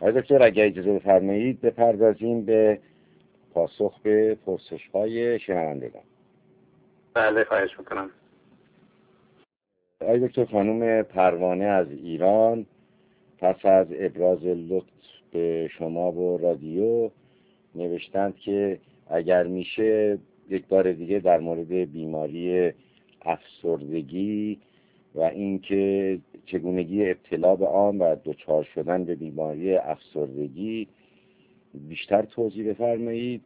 آقای دکتر اگر اجازه بفرمایید بپردازیم به پاسخ به پرسش‌های شنوندگان. بله خواهش میکنم. آقای دکتر، خانم پروانه از ایران پس از ابراز لطف به شما و رادیو نوشتند که اگر میشه یک بار دیگه در مورد بیماری افسردگی و اینکه چگونگی ابتلا به آن و دچار شدن به بیماری افسردگی بیشتر توضیح بفرمایید،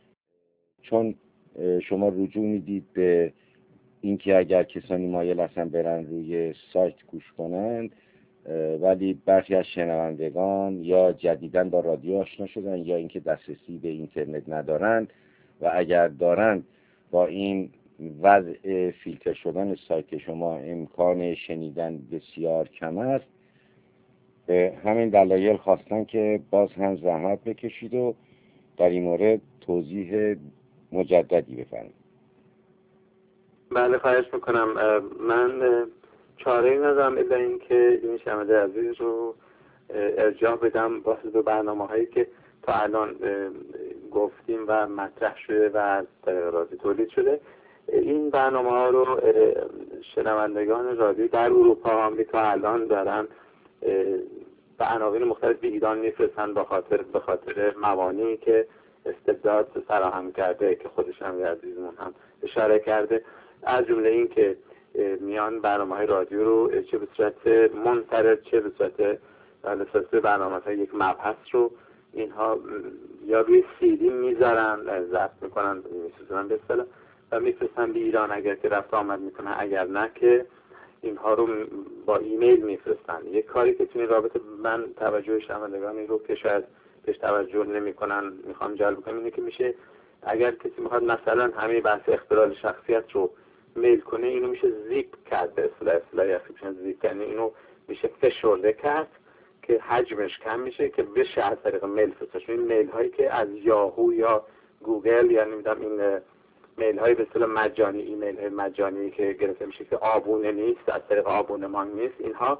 چون شما رجوع میدید به اینکه اگر کسانی مایل هستن برن روی سایت گوش کنند، ولی برخی از شنوندگان یا جدیداً با رادیو آشنا شدن یا اینکه دسترسی به اینترنت ندارند و اگر دارند با این وضع فیلتر شدن سایت شما امکان شنیدن بسیار کم است. همین دلایل خواستن که باز هم زحمت بکشید و در این مورد توضیح مجددی بفرمایید. بله خواهش میکنم. من چاره‌ای ندارم الا اینکه این شنونده عزیز رو ارجاع بدم با دو برنامه‌هایی که تا الان گفتیم و مطرح شده و از طریق رادیو تولید شده. این برنامه‌ها رو شنوندگان رادیو در اروپا و آمریکا الان دارن به عناوین مختلف به ایران میفرستن به خاطر موانعی که استبداد فراهم کرده که خودش هم عزیزمون هم اشاره کرده، از جمله این که میان برنامه‌های رادیو رو چه به صورت منفرد چه به صورت اساس برنامه‌های یک مبحث رو اینها یا روی CD میذارن، ضبط میکنن، میسازن به اصطلاح و میفرستن به ایران اگر که رفت آمد میکنه، اگر نه که اینها رو با ایمیل میفرستن. یک کاری که توی رابطه من توجه شنوندگان رو که شاید بهش توجه نمیکنن میخوام جلب کنم اینه که میشه اگر کسی میخواد مثلا همه بحث اختلال شخصیت رو میل کنه، اینو میشه زیپ کرد، به اصطلاح زیپ، یعنی اینو میشه فشرده کرد که حجمش کم میشه که بشه از طریق میل فرستاد. این میل هایی که از یاهو یا گوگل یا نمیدونم این میل های به اصطلاح مجانی، ایمیل های مجانی که گرفته میشه که آبونه نیست، از طریق آبونمان نیست، اینها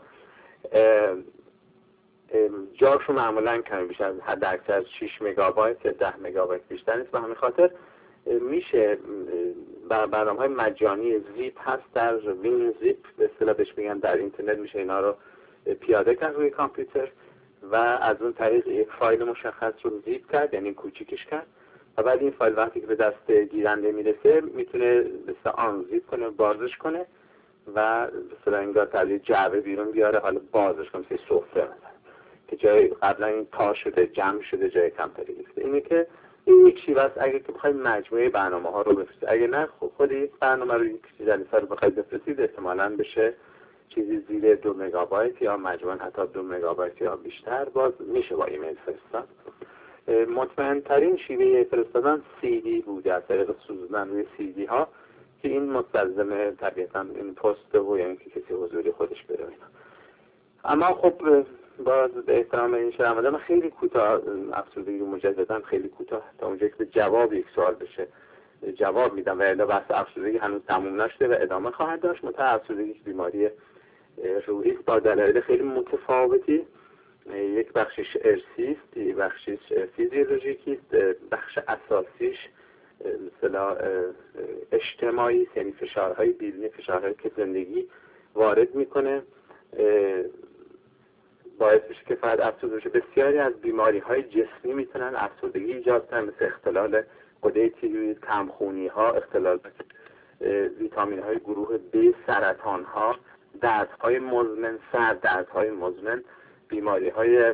جاشون معمولا کم بیش از حد اکثر 6 مگابایت یا 10 مگابایت بیشتر نیست. به همین خاطر میشه برنامه‌های مجانی زیپ هست، در وین زیپ به اصطلاح بهش میگن، در اینترنت میشه اینا رو پیاده کرد روی کامپیوتر و از اون طریق یک فایل مشخص رو زیپ کرد، یعنی کوچیکش کرد و بعد این فایل وقتی که به دست گیرنده میرسه میتونه به اصطلاح آن زیپ کنه، بازش کنه و به اصطلاح انگار تبدیل جعبه بیرون بیاره، حالا بازش کنه مثل سفره مثلا که جای قبلا این تا شده جمع شده جای کمتری گرفته. اینه که این یک شیوه است اگه که بخواید مجموعه برنامه‌ها رو بفرستید. اگه نه خود یک برنامه رو یک جلسه رو بخواید بفرستید احتمالاً بشه چیزی زیر 2 مگابایت یا مجموعاً حتی 2 مگابایت یا بیشتر، باز میشه با ایمیل فرستاد. مطمئن ترین شیوه فرستادن CD بوده، از طریق سوزوندن روی CD ها که این مستلزم طبیعتاً این پست و یعنی که کسی حضوری خودش بره اینا. اما خب باز به احترام این شنونده من خیلی کوتاه افسردگی رو مجددا خیلی کوتاه تا اونجا که به جواب یک سوال بشه جواب میدم و الا بحث افسردگی هنوز تموم نشده و ادامه خواهد داشت. بیماری بیماری روحی با دلایل خیلی متفاوتی، یک بخشش ارثی است، یک بخشش فیزیولوژیکی است، بخش اساسیش مثلا اجتماعی، یعنی فشارهای بیرونی، فشارهایی که زندگی وارد میکنه باعث میشه که فرد افسرده بشه. بسیاری از بیماری‌های جسمی میتونن افسردگی ایجاد کنن، مثل اختلال غده تیروئید، کمخونی‌ها، اختلال ویتامین‌های گروه B، سرطان‌ها، دردهای مزمن، سردردهای مزمن، بیماری‌های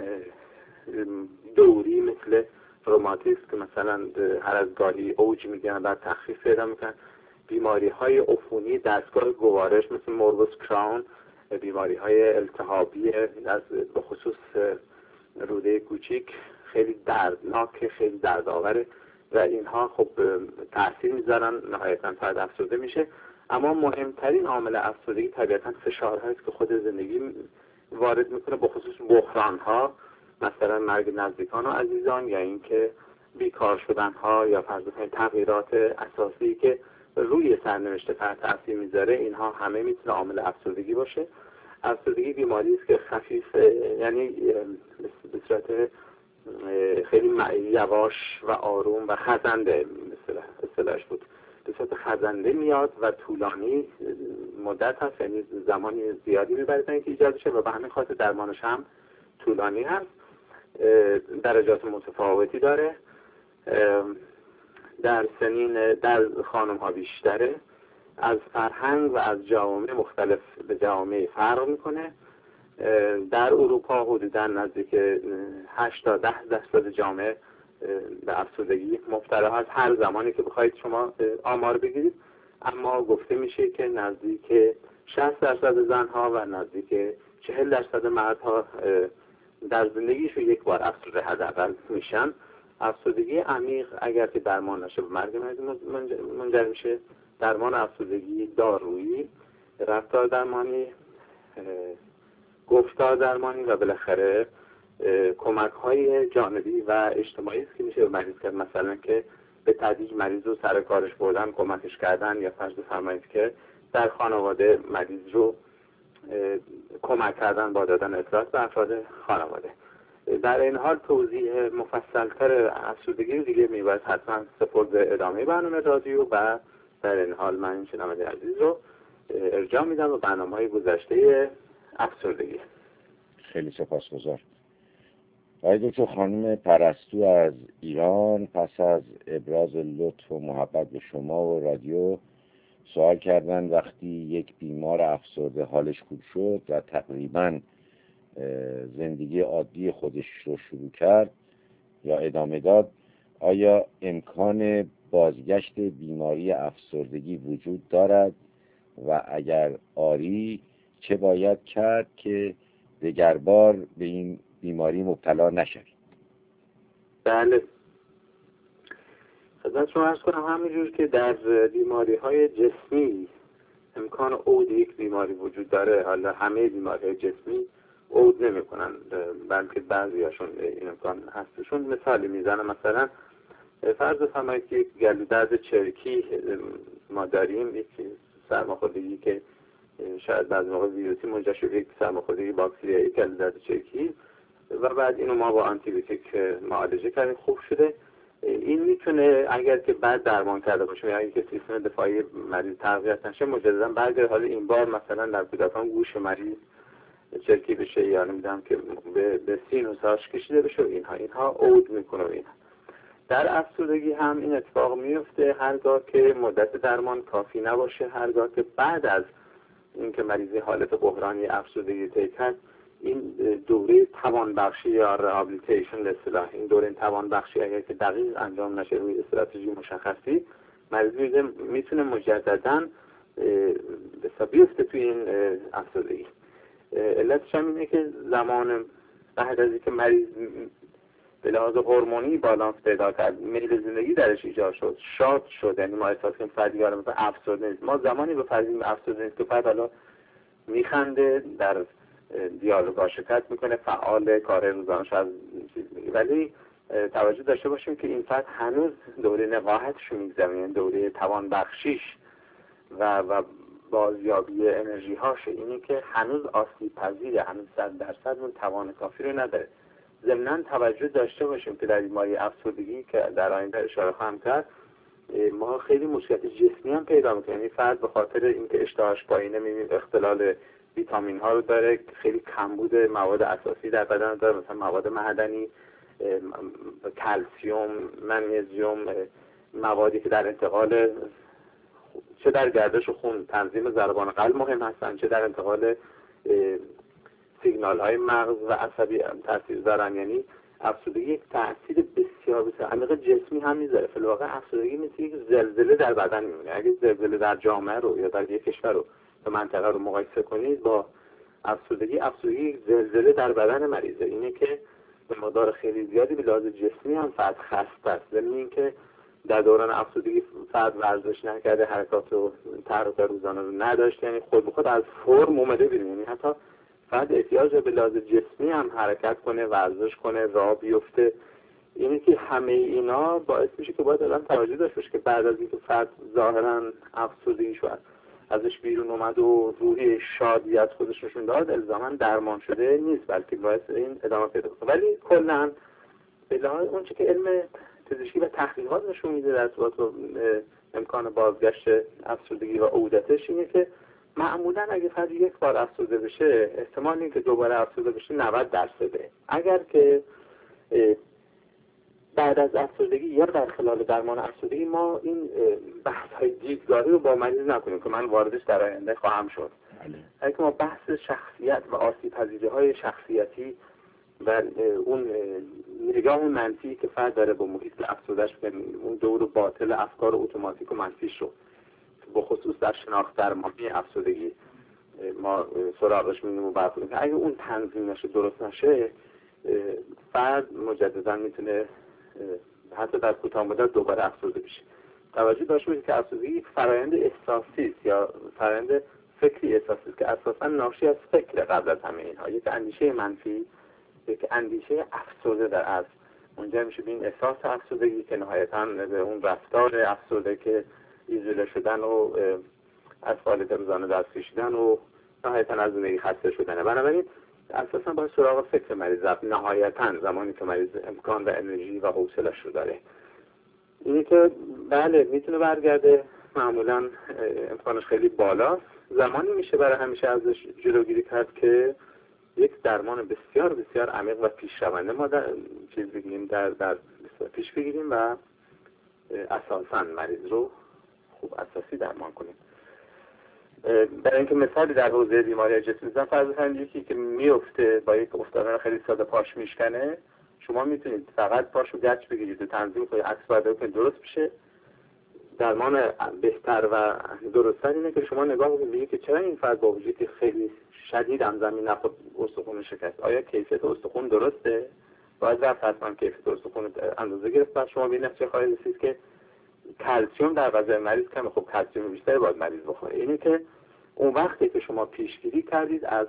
دوری مثل روماتیسم که مثلا هر از گاهی اوج میگیرن بعد تخفیف پیدا میکنن، بیماری‌های عفونی دستگاه گوارش مثل موربوس کراون، بیماری‌های التهابی از به خصوص روده کوچیک خیلی دردناک، خیلی دردآوره و اینها خب تاثیر میذارن، نهایتاً فرد افسرده میشه. اما مهمترین عامل افسردگی طبیعتاً فشارهایی است که خود زندگی وارد میکنه، به خصوص بحران‌ها، مثلا مرگ نزدیکان و عزیزان، یا اینکه بیکار شدن‌ها یا فرض کنید تغییرات اساسی که روی سرنوشت فرد تاثیر میذاره، اینها همه میتونه عامل افسردگی باشه. افسردگی بیماری است که خفیف، یعنی به صورت خیلی یواش و آروم و خزنده، اصطلاحش بود، به صورت خزنده میاد و طولانی مدت هست، یعنی زمانی زیادی میبره تا اینکه ایجاد شه و به همین خاطر درمانش هم طولانی هست. درجات متفاوتی داره، در سنین در خانم ها بیشتره، از فرهنگ و از جوامع مختلف به جوامع فرق میکنه. در اروپا حدوداً نزدیک 8 تا 10% جامعه به افسردگی مبتلا هست هر زمانی که بخواید شما آمار بگیرید، اما گفته میشه که نزدیک 60% زنها و نزدیک 40% مردها در زندگیشون یک بار افسرده حداقل میشن. افسردگی عمیق اگر که درمان نشه به مرگ منجر میشه. درمان افسردگی دارویی، رفتار درمانی، گفتار درمانی و بالاخره کمک های جانبی و اجتماعی است که میشه به مریض کرد. مثلا که به تدریج مریض رو سر کارش بردن، کمکش کردن، یا فرض بفرمایید که در خانواده مریض رو کمک کردن با دادن اطلاعات به افراد خانواده. در این حال توضیح مفصل‌تر افسردگی رو دیگه میباید حتما سپرد ادامه برنامه رادیو و در این حال من شنونده عزیز رو ارجاع میدم به برنامه‌های گذشته افسردگی. خیلی سپاسگزار. آقای دکتر، خانم پرستو از ایران پس از ابراز لطف و محبت به شما و رادیو سوال کردن وقتی یک بیمار افسرده حالش خوب شد و تقریباً زندگی عادی خودش رو شروع کرد یا ادامه داد، آیا امکان بازگشت بیماری افسردگی وجود دارد و اگر آری چه باید کرد که دگربار به این بیماری مبتلا نشوید؟ بله، خدمت شما عرض کنم همینجور که در بیماری های جسمی امکان عود یک بیماری وجود داره، حالا همه بیماری های جسمی عود نمی کنن، بلکه بعضی هاشون این امکان هستشون. مثالی میزنم، مثلا فرض بفرمایید که یک گلودرد چرکی ما داریم، یک سرماخوردگی که شاید بعضی موقع ویروسی منجر شده، یک سرماخوردگی باکتریایی گلودرد چرکی، و بعد اینو ما با آنتی بیوتیک معالجه کردیم، خوب شده. این میتونه اگر که بعد درمان کرده باشه یا اینکه سیستم دفاعی مریض تقویت نشه مجددا برگرده، حالا این بار مثلا در کودکان گوش مریض چرکی بشه یا نمیدونم که به سینوساش کشیده بشه، اینها عود میکنه. اینها در افسردگی هم این اتفاق میفته، هرگاه که مدت درمان کافی نباشه، هرگاه که بعد از اینکه مریضی حالت بحرانی افسردگی طی کرد، این دوره توانبخشی یا ریهابیلیتیشن به اصطلاح، این دوره توانبخشی اگر که دقیق انجام نشه روی استراتژی مشخصی، مریض میتونه مجددا بیفته توی این افسردگی. علتش هم اینه که زمان بعد از اینکه مریض به لحاظ هورمونی بالانس پیدا کرد، میل زندگی درش ایجاد شد، شاد شد، یعنی ما احساس کنیم فرد دیگه مثلا افسرده نیست. ما زمانی بفرضیم افسرده نیست که فرد حالا میخنده، در دیالوگا شرکت میکنه، فعال، کار روزانه‌اش از چیز میگه، ولی توجه داشته باشیم که این فرد هنوز دوره نقاهتش میگذره، دوره توانبخشیش و بازیابی انرژی هاش، اینی که هنوز آسیب پذیره، هنوز 100% اون توان کافی رو نداره. ضمناً توجه داشته باشیم که در بیماری افسردگی که در آینده اشاره خواهم کرد، ما خیلی مشکلات جسمی هم پیدا میکنیم. یعنی فرد به خاطر اینکه اشتهاش پایینه، میبینیم اختلال ویتامین ها رو داره، خیلی کمبود مواد اساسی در بدن داره، مثلا مواد معدنی، کلسیوم، منیزیم، موادی که در انتقال چه در گردش خون، تنظیم ضربان قلب مهم هستن، چه در انتقال سیگنال های مغز و عصبی تاثیر دارن. یعنی افسردگی یک تاثیر بسیار عمیق جسمی هم میذاره. فی الواقع افسردگی مثل یک زلزله در بدن میمونه. اگه زلزله در جامعه رو یا در یک کشور رو به منطقه رو مقایسه کنید با افسردگی یک زلزله در بدن مریضه. اینه که به مقدار خیلی زیادی به لحاظ جسمی هم فرد خسته است. ضمن اینکه در دوران افسردگی فرد ورزش نکرده، حرکات و تحرک روزانه رو نداشته، یعنی خود به خود از فرم اومده بیرون. یعنی حتی فرد احتیاج به لحاظ جسمی هم حرکت کنه، ورزش کنه، راه بیفته. اینه که همه اینا باعث میشه که باید آدم توجه داشته باشه که بعد از اینکه فرد ظاهرا افسردگی شد ازش بیرون اومد و روحی شادی از خودش نشون داد الزاما درمان شده نیست، بلکه باعث این ادامه پیدا کنه. ولی کلا به لحاظ اون چیزی که علم پزشکی و تحقیقات نشون میده در صورت امکان بازگشت افسردگی و عودتش اینه که معمولا اگه فردی یک بار افسرده بشه احتمال اینکه دوباره افسرده بشه 90%. اگر که بعد از افسردگی یا در خلال درمان افسردگی ما این بحث های دیدگاهی رو با مریض نکنیم که من واردش در آینده خواهم شد، اگه ما بحث شخصیت و آسیب پذیری های شخصیتی و اون نگاه منفی که فرد داره با محیط افسردهش، اون دور باطل افکار اتوماتیک و منفیش رو به خصوص در شناخت درمانی افسردگی ما سراغش می‌ریم و برخورد که اگه اون تنظیم نشه، درست نشه، فرد مجددا میتونه حتی در کوتاه مدت دوباره افسرده بشه. توجه داشته باشید که افسردگی یک فرآیند احساسی است یا فرآیند فکری احساسی است که اساساً ناشی از فکر قبل از همه اینها. یک اندیشه منفی، یک اندیشه افسرده در اصل منجر میشه به این احساس افسردگی که نهایتاً به اون رفتار افسرده که ایزوله شدن و از فعالیت روزانه دست کشیدن و نهایتاً از زندگی خسته شدنه. بنابراین اساساً باید سراغ فکر مریض رفت نهایتاً زمانی که مریض امکان و انرژی و حوصله‌اش رو داره. اینی که بله میتونه برگرده، معمولاً امکانش خیلی بالاست. زمانی میشه برای همیشه ازش جلوگیری کرد که یک درمان بسیار بسیار عمیق و پیشرونده ما در پیش بگیریم و اساساً مریض رو خوب اساسی درمان کنیم. برای اینکه مثالی در حوزه بیماری جسمی بزنم، فرض کنید یکی که میفته با یک افتادن خیلی ساده پاش میشکنه، شما میتونید فقط پاشو گچ بگیرید و تنظیم کنید، عکس برداری کنید درست بشه. درمان بهتر و درست‌تر اینه که شما نگاه کنید که چرا این فرد با وجودی خیلی شدید هم زمین نخورد استخوان شکست، آیا کیفیت استخوان درسته؟ باید رفت حتما کیفیت استخوان اندازه گرفت. بعد شما به این نتیجه خواهید رسید که کلسیم در غذای مریض کمه، خب کلسیم بیشتری باید مریض بخوره. اینه که اون وقتی که شما پیشگیری کردید از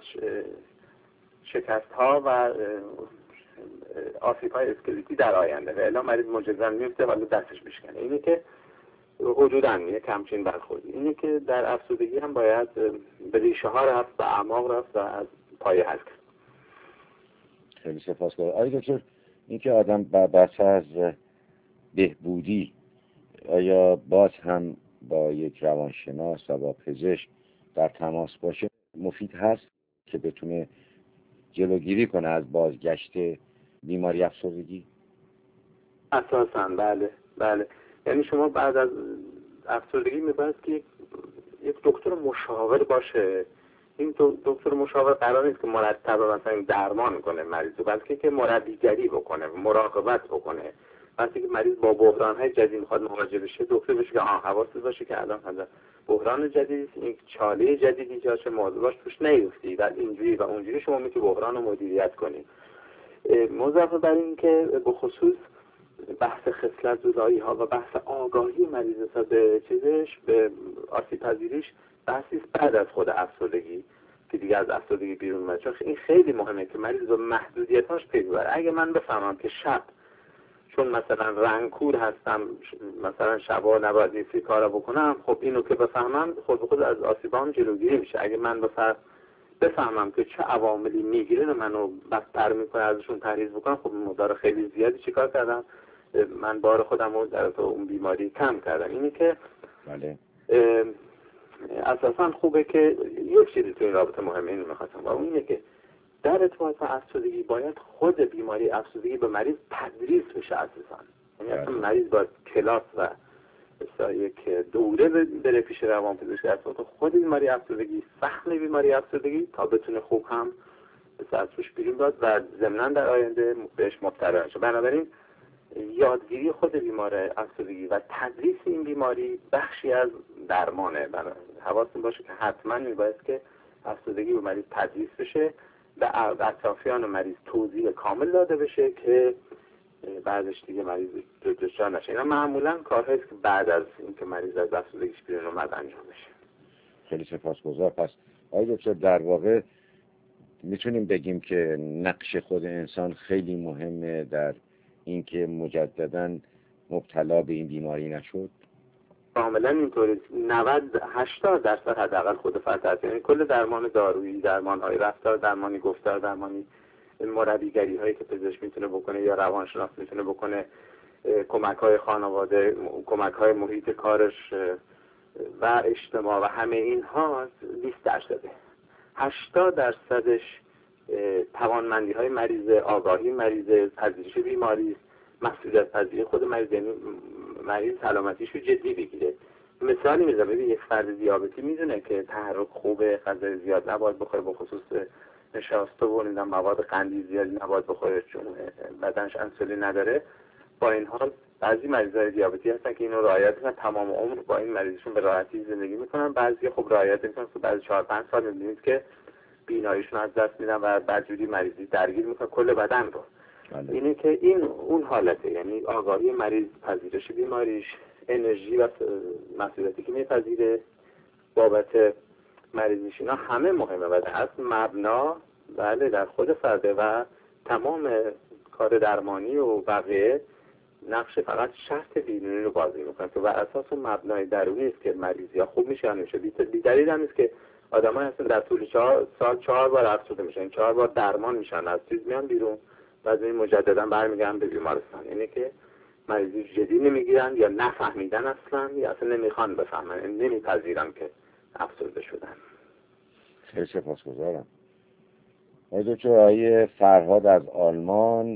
شکست ها و آسیب های اسکلتی در آینده و الا مریض مجددا میفته ولی دستش بشکنه. اینه که حدوداً یک همچین برخوردی. اینه که در افسردگی هم باید به ریشه ها رفت و اعماق رفت و از پایه حل کرد. خیلی سپاسگزارم. آقای دکتر، اینکه آدم بحث از بهبودی آیا باز هم با یک روانشناس و با پزشک در تماس باشه مفید هست که بتونه جلوگیری کنه از بازگشت بیماری افسردگی؟ اساساً بله. یعنی شما بعد از افسردگی میباید که یک دکتر مشاور باشه. این دکتر مشاور قرار نیست که مرتبا مثلا درمان کنه مریض رو، بلکه که مربیگری بکنه، مراقبت بکنه. وقتی که مریض با بحران‌های جدید میخواد مواجه بشه، دکتر بشه که حواست باشه که الان هذا بحران جدید، این چاله جدیدی که چه موضوع باش توش نیفتی و اینجوری و اونجوری شما میتونی بحران رو مدیریت کنید. مضافه بر این که به خصوص بحث خصلت زدایی ها و بحث آگاهی مریض به چیزش، به آسیب پذیریش بحثی بعد از خود افسردگی که دیگه از افسردگی بیرون میاد. چون این خیلی مهمه که مریض به محدودیتاش پی ببره. اگه من بفهمم که شب چون مثلا رنگکور هستم، مثلا شبا نباید این کارا بکنم، خب اینو که بفهمم خود به خود از آسیبام جلوگیری میشه. اگه من بفهمم که چه عواملی میگیره منو بدتر میکنه ازشون پرهیز بکنم، خب مقدار خیلی زیادی چیکار کردم؟ من بار خودم رو در اون بیماری کم کردم. اینی که بله اساسا خوبه که یک چیزی تو این رابطه مهمه، اینو میخواستم و اون اینه که در ارتباط با افسردگی باید خود بیماری افسردگی به مریض تدریس بشه اساسا. یعنی اصلا مریض باید کلاس و یک دوره بره پیش روانپزشک در صورت خود بیماری افسردگی، فهم بیماری افسردگی تا بتونه خوب هم از توش بیرون داد و ضمناً در آینده بهش مبتلا نشه. بنابراین یادگیری خود بیمار افسردگی و تدریس این بیماری بخشی از درمانه. حواستون باشه که حتما میباید که افسردگی به مریض تدریس بشه، به اطرافیان مریض توضیح کامل داده بشه که بعدش دیگه مریض دچار نشه. اینا معمولا کارهایی که بعد از اینکه مریض از افسردگیش بیرون اومد انجام بشه. خیلی سپاسگزار. پس آقای دکتر در واقع میتونیم بگیم که نقش خود انسان خیلی مهمه در اینکه مجددا مبتلا به این بیماری نشد؟ کاملا اینطوری 90-80% حداقل خود فرد هست. یعنی کل درمان دارویی، درمان‌های رفتار درمانی، گفتار درمانی، مربیگری هایی که پزشک میتونه بکنه یا روانشناس میتونه بکنه، کمک‌های خانواده، کمک‌های محیط کارش و اجتماع و همه اینها 20%. 80%ش توانمندی های مریض، آگاهی مریض، پذیرش بیماری، مسئولیت پذیری خود مریض، یعنی مریض سلامتیش رو جدی بگیره. مثالی میزنم، ببین یک فرد دیابتی میدونه که تحرک خوبه، غذای زیاد نباید بخوره، به خصوص نشاسته و مواد قندی زیادی نباید بخوره چون بدنش انسولین نداره. با این حال بعضی مریضای دیابتی هستن که اینو رعایت میکنن، تمام عمر با این مریضشون به راحتی زندگی میکنن. بعضی خب رعایت میکنن که بعد 4-5 سال میبینید که بیناییشون از دست میدن و بعدجوری مریضی درگیر میکنن کل بدن رو. اینه که این اون حالته، یعنی آگاهی مریض، پذیرش بیماریش، انرژی و مسئولیتی که میپذیره بابت مریضیش، اینا همه مهمه و از مبنا بله در خود فرده و تمام کار درمانی و بقیه نقش فقط شرط بیرونی رو بازی میکنه که بر اساس اون مبنای درونی است که مریضی ها خوب میشه یا نمیشه. بی‌دلیل هم نیست که آدمایی هستن در طول 4 سال 4 بار افسرده میشن، 4 بار درمان میشن، از چیز میان بیرون و از این مجددا برمیگردن به بیمارستان. اینه که مریضی جدی نمیگیرن یا نفهمیدن اصلا یا اصلا نمیخوان بفهمن، نمیپذیرن که افسرده شدن. خیلی سپاسگزارم. آقای فرهاد از آلمان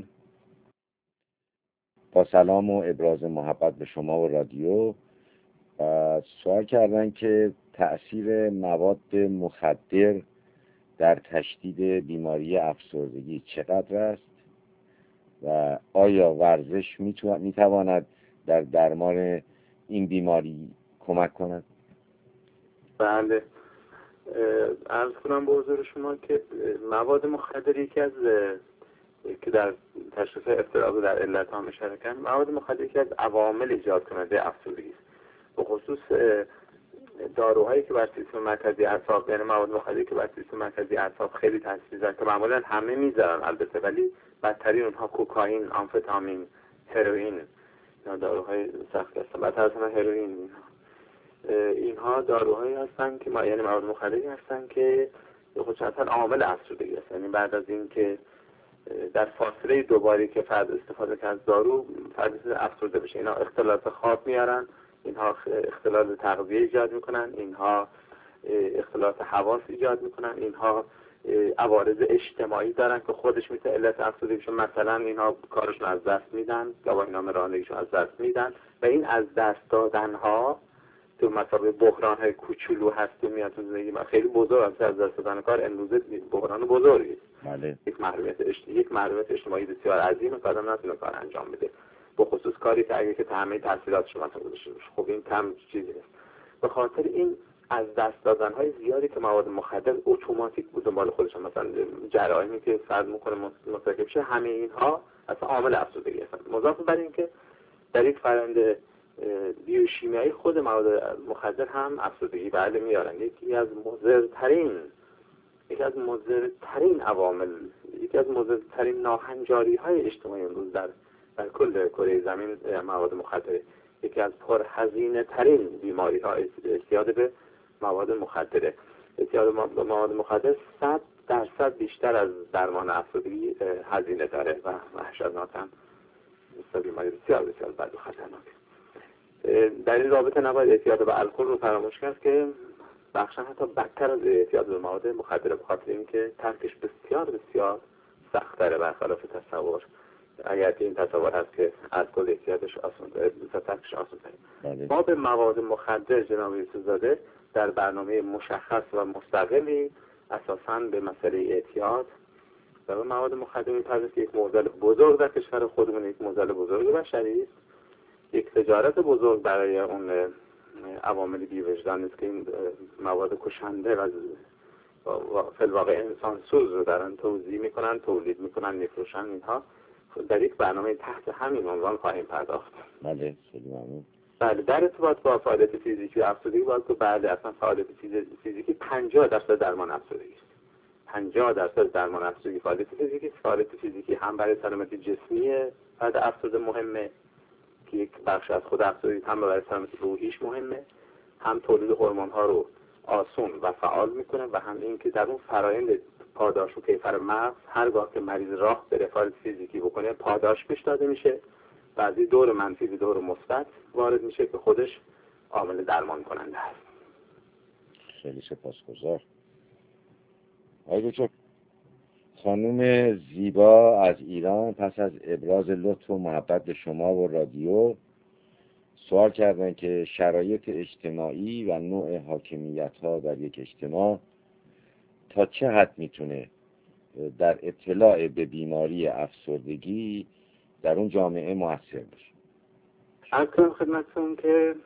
با سلام و ابراز محبت به شما و رادیو سوال کردن که تأثیر مواد مخدر در تشدید بیماری افسردگی چقدر است و آیا ورزش میتواند در درمان این بیماری کمک کند؟ بله، عرض کنم به حضور شما که مواد مخدر یکی از که در تشخیص اضطراب در علت ها اشاره کردن، مواد مخدر یکی از عوامل ایجاد کننده افسردگی است. به خصوص داروهایی که بر سیستم مرکزی اعصاب، یعنی مواد مخدری که بر سیستم مرکزی اعصاب خیلی تاثیر میذارن که معمولا همه میذارن البته، ولی بدترین اونها کوکائین، آمفتامین، هروئین، اینا داروهای سخت هستن. بدتر از همه هروئین. اینها داروهایی هستن که یعنی مواد مخدری هستن که خودشون عامل افسردگی هستن. یعنی بعد از این که در فاصله دوباری که فرد استفاده کرد از دارو، فرد افسرده بشه. اینا اختلالات خواب میارن، اینها اختلال تغذیه ایجاد میکنن، اینها اختلالات حواس ایجاد میکنن، اینها عوارض اجتماعی دارن که خودش میتونه علت افسردگی بشه. مثلا اینها کارشون از دست میدن، گواهینامه رانندگیشون از دست میدن و این از دست دادن ها تو مثابه بحران های کوچولو هست و میاد تو زندگی ما خیلی بزرگ است. از دست دادن کار امروزه بحران بزرگی است. بله. یک محرومیت اجتماعی بسیار عظیمه که آدم نتونه کار انجام بده، به خصوص کاری که اگه که همه تحصیلات شما گذاشته باشه. خب این کم چیزی است. به خاطر این از دست دادن های زیادی که مواد مخدر اتوماتیک بود دنبال خودشون، مثلا جراحی که فرد میکنه مرتکب شه، همه اینها اصلا عامل افسردگی هستن. مضاف بر این که در یک فرآیند بیوشیمیایی خود مواد مخدر هم افسردگی بله میارن. یکی از مضرترین عوامل، یکی از مضرترین ناهنجاری های اجتماعی امروز در کل کره زمین مواد مخدره. یکی از پرهزینه ترین بیماری ها اعتیاد به مواد مخدره. اعتیاد به مواد مخدر 100% بیشتر از درمان افسردگی هزینه داره و وحشتناکن بیماری بسیار بسیار بد و خطرناک. در این رابطه نباید اعتیاد به الکل رو فراموش کرد که بخشا حتی بدتر از اعتیاد به مواد مخدره، به خاطر اینکه ترکش بسیار بسیار سخت داره برخلاف تصور. اگر که این تصور هست که الکل اعتیادش آسان داره، ترکش آسان داره. ما به مواد مخدر جناب یوسفزاده در برنامه مشخص و مستقلی اساساً به مسئله اعتیاد و به مواد مخدر می‌پردازیم که یک معضل بزرگ در کشور خودمون، یک معضل بزرگ بشری است، یک تجارت بزرگ برای اون عوامل بی‌وجدان است که این مواد کشنده و فی الواقع انسان سوز رو دارن توزیع میکنن، تولید میکنن، میفروشن. اینها در یک برنامه تحت همین عنوان خواهیم پرداخت. بله، خیلی ممنون. بله، در ارتباط با فعالیت فیزیکی و افسردگی باید که بله اصلا فعالیت فیزیکی 50% درمان افسردگی است. 50% درمان افسردگی فعالیت فیزیکی هم برای سلامتی جسمی فرد افسرده مهمه که یک بخش از خود افسردگی هم برای سلامتی روحیش مهمه، هم تولید هورمون ها رو آسون و فعال میکنه و هم این که در اون فرایند پاداش و کیفر مغز هرگاه که مریض راه به فعالیت فیزیکی بکنه پاداش بهش داده میشه و از این دور منفی به دور مثبت وارد میشه که خودش عامل درمان کننده است. خیلی سپاسگزار. آقای دکتر، خانم زیبا از ایران پس از ابراز لطف و محبت به شما و رادیو سوال کردن که شرایط اجتماعی و نوع حاکمیت‌ها در یک اجتماع تا چه حد میتونه در اطلاع به بیماری افسردگی در اون جامعه موثر باشه؟ عرض کنم خدمتتون که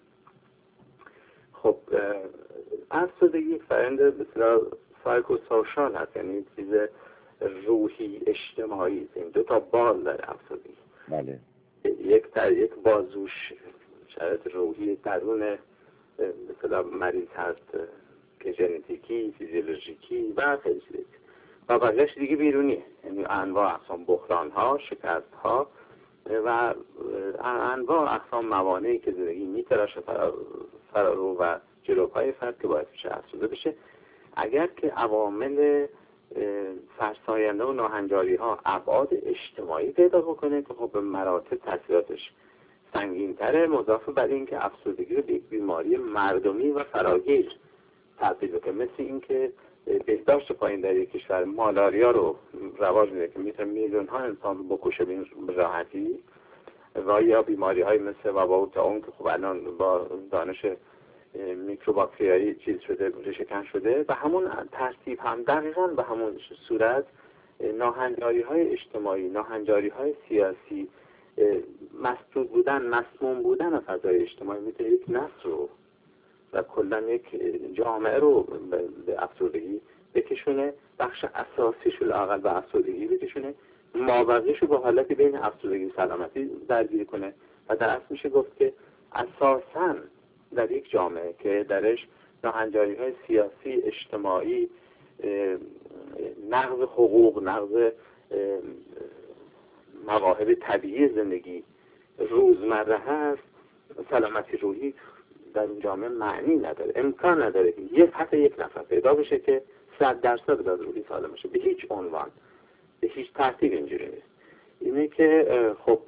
خب افسردگی یک فرآیند بسیار سایکوسوشال هست، یعنی چیز روحی اجتماعی. این دو تا بال داره افسردگی. بله. یک بازوش شرایط روحی درون مثلا مریض هست که ژنتیکی، فیزیولوژیکی و خیلی چیز و بقیه‌اش دیگه بیرونیه، یعنی انواع اقسام بحران ها، شکست ها و انواع اقسام موانعی که زندگی میتراشه فرارو و جلوپای فرد که باعث میشه افسرده بشه. اگر که عوامل فرساینده و ناهنجاری ها ابعاد اجتماعی پیدا بکنه که خب به مراتب تاثیراتش سنگین‌تره، مضاف بر این که افسردگی رو به یک بیماری مردمی و فراگیر تبدیل بکنه، مثل این که بهداشت پایین در یک کشور مالاریا رو رواج میده که میتونه میلیون ها انسان رو بکشه به راحتی، و یا بیماری های مثل وبا و طاعون که خب الان با دانش میکروباکتریایی چیز شده، ریشه‌کن شده، و همون ترتیب هم دقیقاً به همون صورت ناهنجاری های اجتماعی، ناهنجاری های سیاسی، مسدود بودن، مسموم بودن از فضای اجتماعی میتونه یک نسل رو و کلا یک جامعه رو به افسردگی بکشونه، بخش اساسیش رو لااقل به افسردگی بکشونه، مابقیش رو با حالتی بین افسردگی و سلامتی درگیر کنه و در اصل میشه گفت که اساساً در یک جامعه که درش ناهنجاری های سیاسی، اجتماعی، نقض حقوق، نقض مواهب طبیعی زندگی روزمره هست، سلامتی روحی در این جامعه معنی نداره، امکان نداره که حتی یک نفر پیدا بشه که 100% از روحی سالم بشه، به هیچ عنوان، به هیچ ترتیب اینجوری نیست. اینه که خب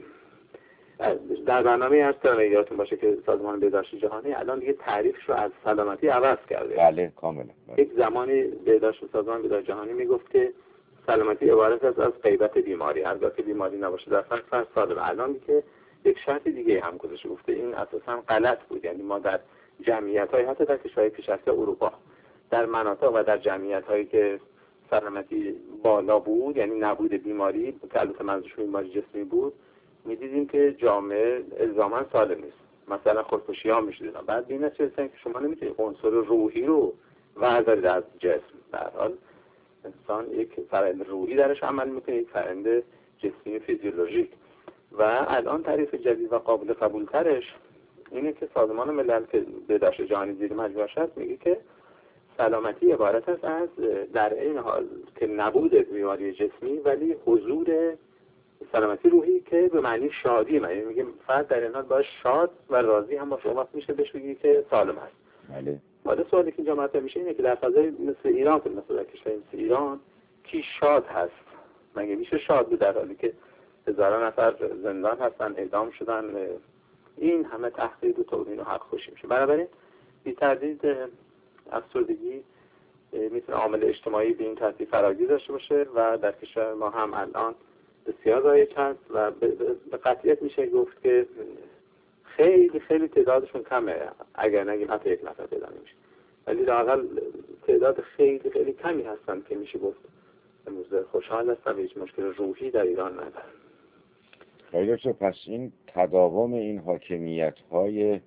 در برنامه هست که یادتون باشه که سازمان بهداشت جهانی الان دیگه تعریفش رو از سلامتی عوض کرده. بله کاملا. یک زمانی سازمان بهداشت جهانی میگفت که سلامتی عبارت است از غیبت بیماری، هرگاه که بیماری نباشه در فرد سالم. الان دیگه یک شرط دیگه هم گذاشته، گفته این اساسا غلط بود. یعنی ما در جمعیت‌های حتی در کشورهای پیشرفته اروپا در مناطق و در جمعیت‌هایی که سلامتی بالا بود، یعنی نبود بیماری که البته منظورش بیماری جسمی بود، می‌دیدیم که جامعه الزاما سالم نیست. مثلا خودکشی‌ها می‌شدن. بعد ببینید چه که شما نمی‌تونید عنصر روحی رو وردارید از جسم. در حال انسان یک فرآیند روحی درش عمل می‌کنه، یک فرآیند جسمی فیزیولوژیک. و الان تعریف جدید و قابل قبول‌ترش اینه که سازمان ملل که بهداشت جهانی زیر مجموعه‌اش هست میگه که سلامتی عبارت است از در این حال که نبود بیماری جسمی ولی حضور سلامتی روحی که به معنی شادی، یعنی میگه فرد در این حال باید شاد و راضی هم باشه، وقت میشه بهش بگی که سالم است. بله. حالا سوالی که اینجا مطرح میشه اینه که در فضای مثل ایران، مثلا کشور مثل ایران کی شاد هست؟ مگه میشه شاد بود در حالی که هزاران نفر زندان هستن، اعدام شدن، این همه تحقیر و توهین و حق خوشی میشه. بنابراین بی تردید افسردگی میتونه عامل اجتماعی به این ترتیب فراگیر داشته باشه و در کشور ما هم الان بسیار رایج هست و به قطعیت میشه گفت که خیلی خیلی تعدادشون کمه، اگر نگیم حتی یک نفر پیدا نمیشه، ولی لااقل تعداد خیلی خیلی کمی هستن که میشه گفت امروز خوشحال هستن و هیچ مشکل روحی در ایران ندارن. خیلی دکتر، پس این تداوم این حاکمیت‌های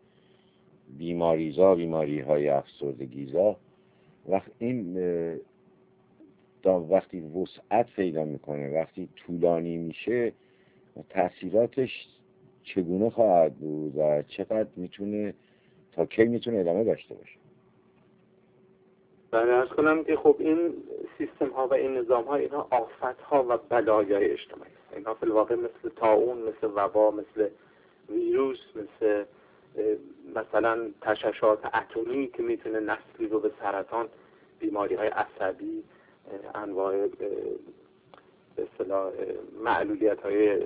بیماری‌های افسردگیزا وقتی وسعت پیدا میکنه، وقتی طولانی میشه، تأثیراتش چگونه خواهد بود و چقدر میتونه تا کی میتونه ادامه داشته باشه؟ من عرض کنم که خب این سیستم ها و این نظام ها اینها آفت ها و بلایای اجتماعی است. اینها فی الواقع مثل طاعون، مثل وبا، مثل ویروس، مثلا تشعشعات اتمی که میتونه نسلی رو به سرطان، بیماری های عصبی، انواع به اصطلاح معلولیت های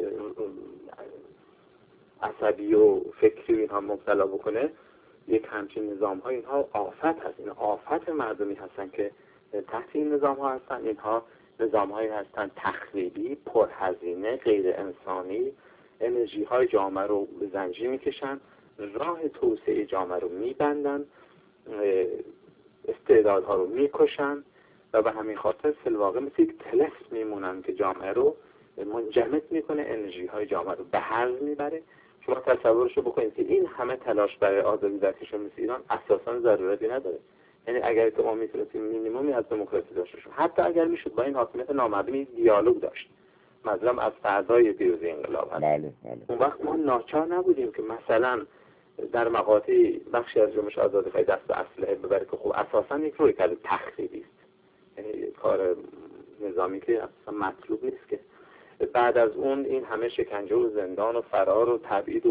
عصبی و فکری اینها مبتلا بکنه. یک همچین نظام ها، اینها آفت هست، این آفت مردمی هستن که تحت این نظام ها هستن. اینها نظام هایی هستن تخریبی، پرهزینه، غیر انسانی، انرژی های جامعه رو به زنجیر میکشن، راه توسعه جامعه رو میبندن، استعدادها رو میکشن و به همین خاطر فی الواقع مثل یک طلسم میمونن که جامعه رو منجمد میکنه، انرژی های جامعه رو به حرز میبره. شما تصورشو بکنید که این همه تلاش برای آزادی در کشور مثل ایران اساسا ضرورتی نداره. یعنی اگر که ما میتونستیم مینیمومی از دموکراسی داشته باشیم، حتی اگر میشد با این حاکمیت نامردمی دیالوگ داشت، مثلا از فردای پیروزی انقلاب هست، بله. اون وقت ما ناچار نبودیم که مثلا در مقاطعی بخشی از جنبش آزادی خواهی دست به اسلحه ببره که خب اساسا یک رویکرد تخریبی است، یعنی کار نظامی که اصلا مطلوب نیست. که بعد از اون این همه شکنجه و زندان و فرار و تبعید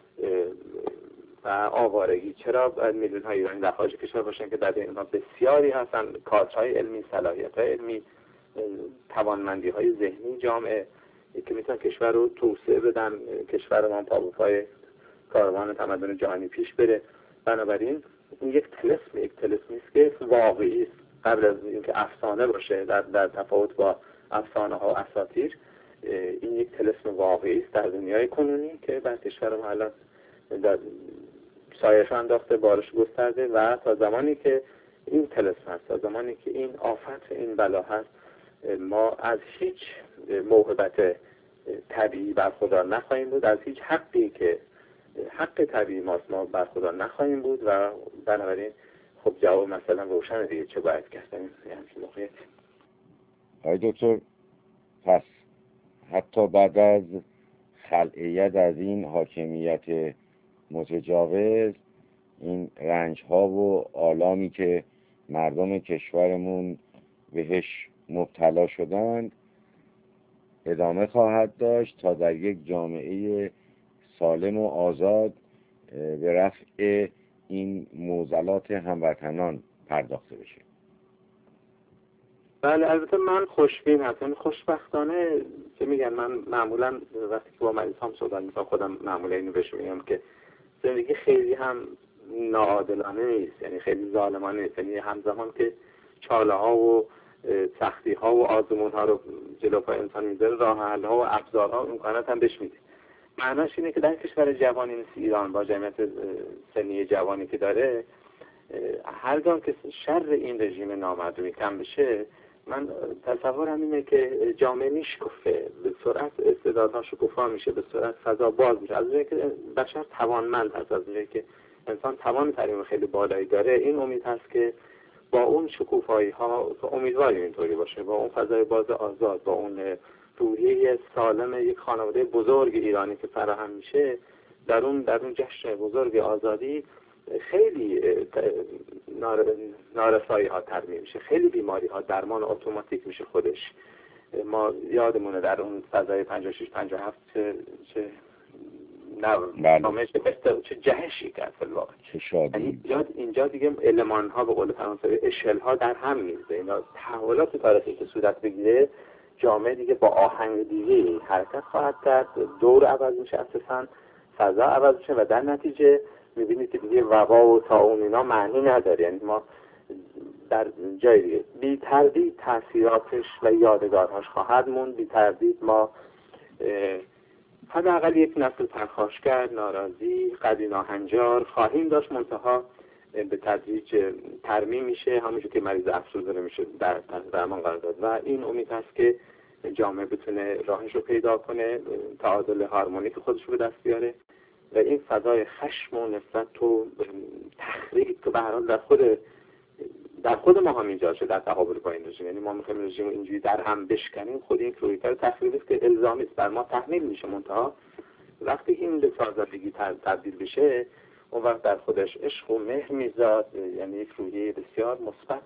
و آوارگی، چرا باید میلیون های ایرانی در خارج کشور باشن که در اینها بسیاری هستن کادرهای علمی، صلاحیت‌های علمی، توانمندی‌های ذهنی جامعه که میتونن کشور رو توسعه بدن، کشورمان پا به پای کاروان تمدن جهانی پیش بره. بنابراین این یک طلسمی است که واقعی است، قبل از اینکه افسانه باشه. در تفاوت با افسانه ها و اساطیر، این یک طلسم واقعی است در دنیای کنونی که بر کشور ما الان در سایش انداخته، بارش گسترده و تا زمانی که این طلسم هست، تا زمانی که این آفت، این بلا هست، ما از هیچ موهبت طبیعی برخوردار نخواهیم بود، از هیچ حقی که حق طبیعی ماست ما برخوردار نخواهیم بود و بنابراین خب جواب مثلا روشن دیگه، چه باید کرد این همچین موقعیت. آقای دکتر، پس حتی بعد از خلعیت از این حاکمیت متجاوز، این رنج ها و آلامی که مردم کشورمون بهش مبتلا شدند ادامه خواهد داشت تا در یک جامعه سالم و آزاد به رفع این معضلات هموطنان پرداخته بشه. بله، البته من خوشبین هستم. خوشبختانه که میگن، من معمولا وقتی که با مریضام صحبت میکنم خودم معمولا اینو بهش میگم که زندگی خیلی هم ناعادلانه نیست، یعنی خیلی ظالمانه نیست. یعنی همزمان که چاله ها و سختی ها و آزمون ها رو جلو پای انسان میذاره، راه حل ها و ابزارها و امکانات هم بهش میده. معناش اینه که در کشور جوانی مثل ایران با جمعیت سنی جوانی که داره، هرگاه که شر این رژیم نامردمی کم بشه، من تصورم اینه که جامعه میشکفه، به سرعت استعدادها شکوفا میشه، به سرعت فضا باز میشه. از اونجایی که بشر توانمند هست، از اونجایی که انسان توان تریم خیلی بالایی داره، این امید هست که با اون شکوفایی ها، امیدواریم اینطوری باشه، با اون فضای باز آزاد، با اون روحیه سالم یک خانواده بزرگ ایرانی که فراهم میشه، در اون جشن بزرگ آزادی خیلی نارسایی ها ترمیم میشه، خیلی بیماری ها درمان اتوماتیک میشه خودش. ما یادمونه در اون فضای 56 57 چه چه جهشی کرد فی الواقع، چه شادی. اینجا دیگه المان ها به قول فرانسوی اشل ها در هم میزه. اینا تحولات تاریخی که صورت بگیره، جامعه دیگه با آهنگ دیگه حرکت خواهد کرد، دور عوض میشه، اساسا فضا عوض میشه و در نتیجه میبینید که دیگه وبا و طاعون اینا معنی نداره. یعنی ما در جای دیگه بی تردید تاثیراتش و یادگارهاش خواهد موند. بی تردید ما حداقل یک نسل پرخاشگر، ناراضی، قوی ناهنجار خواهیم داشت. منتها به تدریج ترمیم میشه، همونجور که مریض افسردگی میشه در درمان قرار داد و این امید هست که جامعه بتونه راهش رو پیدا کنه، تعادل هارمونیک خودش رو به دست بیاره و این فضای خشم و نفرت و تخریب که به هر حال در خود ما هم ایجاد شده در تقابل با این رژیم، یعنی ما میخوایم رژیم اینجوری در هم بشکنیم، خود این رویکرد تخریبی است که الزامی است بر ما تحمیل میشه. منتها وقتی این به سازندگی تبدیل بشه، اون وقت در خودش عشق و مهر میزاد، یعنی یک روحیه بسیار مثبت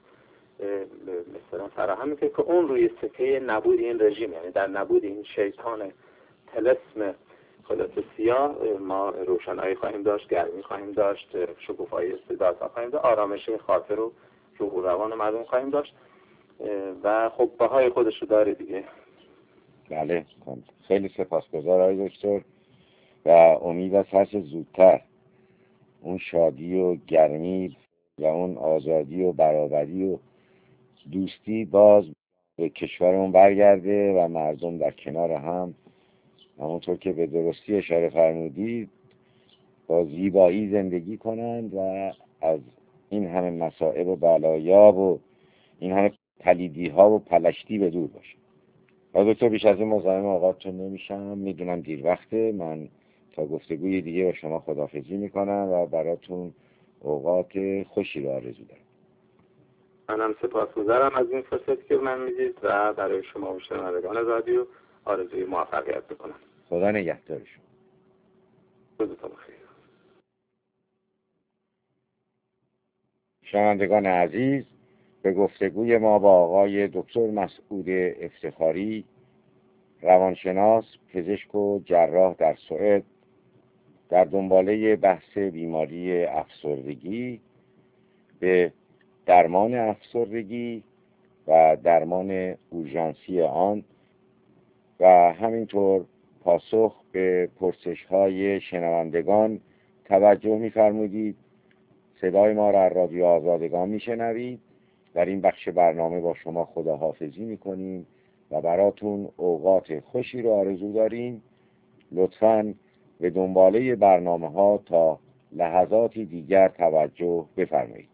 مثلا فراهم میکنه که اون روی سکه نبود این رژیم، یعنی در نبود این شیطان طلسم خلاصه سیاه ما روشنایی خواهیم داشت، گرمی خواهیم داشت، شکوفایی استعدادها خواهیم داشت، آرامش خاطر و روح و روان مردم خواهیم داشت و خب بهای خودش رو داره دیگه. بله، خیلی سپاسگزار آقای دکتر و امید از هرچه زودتر اون شادی و گرمی و اون آزادی و برابری و دوستی باز به کشورمون برگرده و مردم در کنار هم همونطور که به درستی اشاره فرمودید با زیبایی زندگی کنند و از این همه مصائب و بلایا و این همه پلیدی ها و پلشتی به دور باشند. دکتر بیش از این مزاحم آقاتون نمیشم، میدونم دیر وقته، من تا گفتگوی دیگه با شما خداحافظی میکنم و براتون اوقات خوشی رو آرزو دارم. منم سپاسگزارم از این فرصتی که من میدید و برای شما و شنوندگان رادیو آرزوی موفقیت بکنم. خدا نگهدار شما. روزتون بخیر. شنوندگان عزیز، به گفتگوی ما با آقای دکتر مسعود افتخاری، روانشناس، پزشک و جراح در سوئد، در دنباله بحث بیماری افسردگی، به درمان افسردگی و درمان اورژانسی آن و همینطور پاسخ به پرسش‌های شنوندگان توجه می‌فرمودید. صدای ما را از رادیو آزادگان میشنوید. در این بخش برنامه با شما خداحافظی میکنیم و براتون اوقات خوشی رو آرزو داریم. لطفاً به دنباله برنامه ها تا لحظاتی دیگر توجه بفرمایید.